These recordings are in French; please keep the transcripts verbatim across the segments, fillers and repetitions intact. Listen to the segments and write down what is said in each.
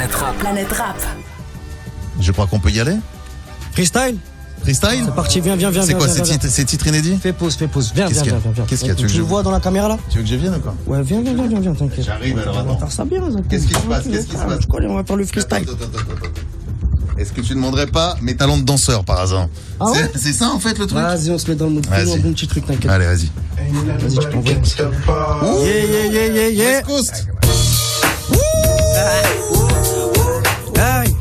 Planète Rap. Planète Rap. Je crois qu'on peut y aller. Freestyle. Freestyle. C'est parti, viens, viens, viens. C'est quoi, viens, c'est viens, titre, c'est titre inédit? Fais pause, fais pause. Viens, Qu'est-ce viens, qu'il y a viens, viens. Qu'est-ce qu'il y a? Tu veux que Tu je- le vois dans la caméra là? Tu veux que je vienne ou quoi? Ouais, viens, viens, viens, viens, viens, t'inquiète. J'arrive, alors, On va attends. faire ça bien, ça. Qu'est-ce qui se passe Qu'est-ce qui se passe Je connais, on va faire le freestyle. Attends, attends, attends, attends. Est-ce que tu ne demanderais pas mes talents de danseur par hasard? Ah ouais C'est- C'est ça en fait le truc. Vas-y, on se met dans le mood. Vas-y. Fais-nous un bon petit truc, t'inquiète. Allez, vas-y. Vas-y, tu t'envoies. Yeah, yeah, yeah, yeah, yeah. West Coast. Hey.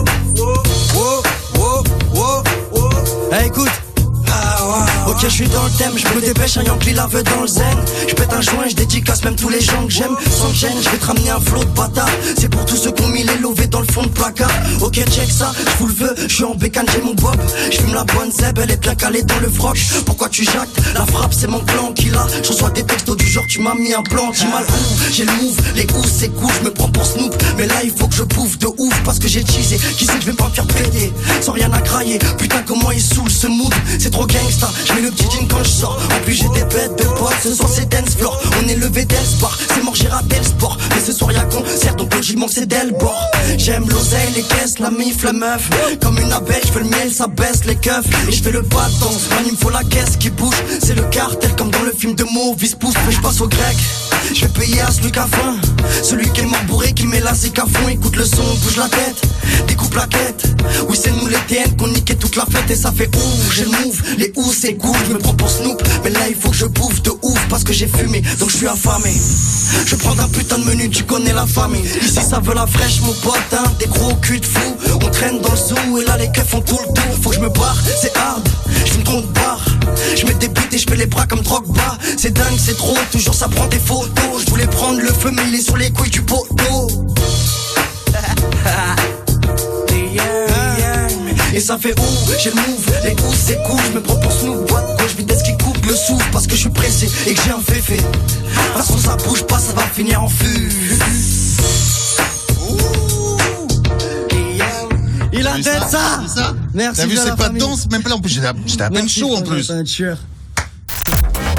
Hey, écoute. Ok, je suis dans le thème, je me dépêche, un Yankee la veut dans le zen. Je pète un joint, je dédicace même tous les gens que j'aime. Sans gêne, je vais te ramener un flot de bâtard. C'est pour tous ceux qui ont mis les lovés dans le fond de placard. Ok, check ça, je vous le veux, je suis en bécane, j'ai mon bob. Je fume la bonne zeb, elle est bien calée dans le froc. Pourquoi tu jactes? La frappe, c'est mon clan qui l'a. Je reçois des textos du genre, tu m'as mis un plan, j'ai mal ouf. J'ai le move, les housses, c'est cool, je me prends pour Snoop. Mais là, il faut que je bouffe de ouf parce que j'ai cheesé. Qui sait que je vais pas me faire péter sans rien à crailler. Putain, comment il saoule ce mood, c'est trop gangsta. Je mets le petit jean quand je sors. En plus j'ai des bêtes de potes. Ce soir c'est dance floor. On est levé d'espoir. C'est mort j'ai raté le sport. Mais ce soir y'a concert donc logiquement c'est d'Elbord. J'aime l'oseille, les caisses, la mif, la meuf. Comme une abeille je fais le miel, ça baisse les keufs. Et je fais le pas de danse. Man il me faut la caisse qui bouge. C'est le cartel comme dans le film de Mauvais pouce. Mais je passe au grec. Je vais payer à celui qu'à faim. Celui qui est mort bourré, qui met la zik à fond. Écoute le son, bouge la tête. Découpe la quête. Oui c'est nous les T N qu'on niquait toute la fête. Et ça fait ouf, j'ai le move. Les ouf c'est cool, je me prends pour Snoop. Mais là il faut que je bouffe de ouf parce que j'ai fumé, donc je suis affamé. Je prends un putain de menu, tu connais la famille. Ici ça veut la fraîche mon pote, hein. Des gros culs de fou. On traîne dans le zoo et là les keufs font tout le tour. Faut que je me barre, c'est hard, je fume trop de barre. Je mets des buts et je fais les bras comme Drogba. C'est dingue, c'est trop, toujours ça prend des photos. Je voulais prendre le feu mais il est sur les couilles du poteau. Et ça fait ouf, j'ai le move, les coups c'est cool, je me prends pour Snoop, boîte gauche, vitesse qui coupe le souffle parce que je suis pressé et que j'ai un féfé. De toute façon ça bouge pas, ça va finir en fût. Il a T'as vu tête ça, T'as vu ça Merci. T'as vu bien c'est la pas de famille. danse, même pas là en plus j'étais à, j'étais à peine Merci, chaud en frère, plus. t'es un tueur.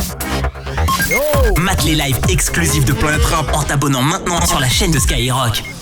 Mate les lives exclusifs de Planète Rap en t'abonnant maintenant sur la chaîne de Skyrock.